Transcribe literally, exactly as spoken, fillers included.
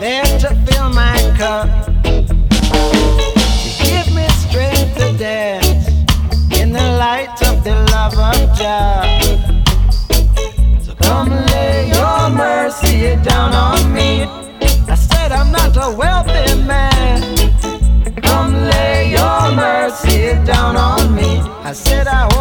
there to fill my cup. You give me strength to dance in the light of the love of Jah. So come lay your mercy down on me. I said I'm not a wealthy man. Come lay your mercy down on me. I said I